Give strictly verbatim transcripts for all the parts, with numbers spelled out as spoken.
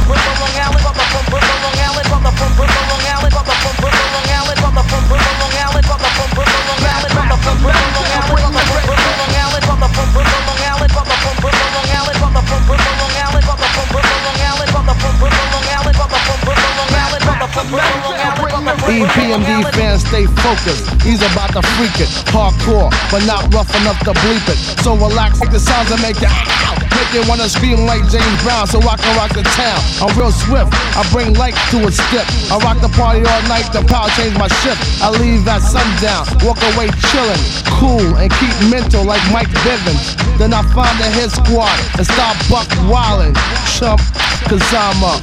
E P M D fans stay focused. He's about to freak it, hardcore, but not rough enough to bleep it. So relax, make the sounds and make it ow. Make it wanna scream like James Brown, so I can rock the town. I'm real swift, I bring light to a step. I rock the party all night, the power change my shift. I leave at sundown, walk away chillin', cool and keep mental like Mike Bivens. Then I find a hit squad and start buck wildin', chump, cause I'm a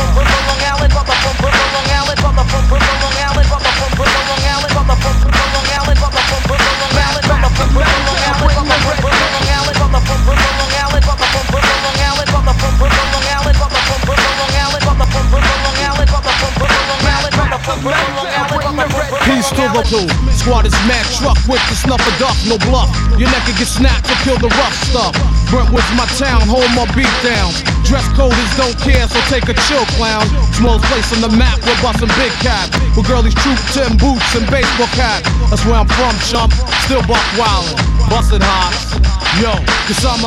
Peace to the two. Squad is mad truck with the snuffer duck, no bluff. Your neck can get snapped to kill the rough stuff. Brentwood's my town, hold my beat down. Dress code is don't care, so take a chill, clown. Smallest place on the map, we're bustin' big cat. With girlies troop, tin boots, and baseball cap. That's where I'm from, chump. Still buck wildin', bustin' hot. Yo, cause I'm a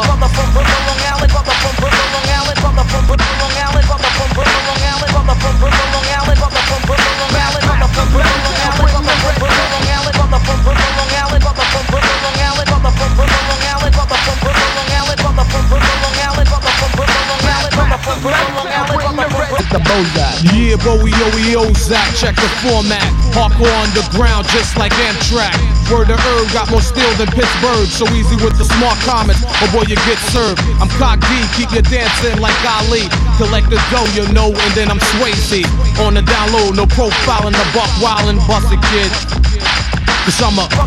the Bozak. Yeah, Bowie O E O Zach, check the format. Hardcore underground, just like Amtrak. Word to herb, got more steel than Pittsburgh. So easy with the smart comments, oh boy, you get served. I'm cock D, keep you dancing like Ali. Collect the dough, you know, and then I'm Swayze. On the down low, no profiling, the buck wildin', busted kid. Cause I'm a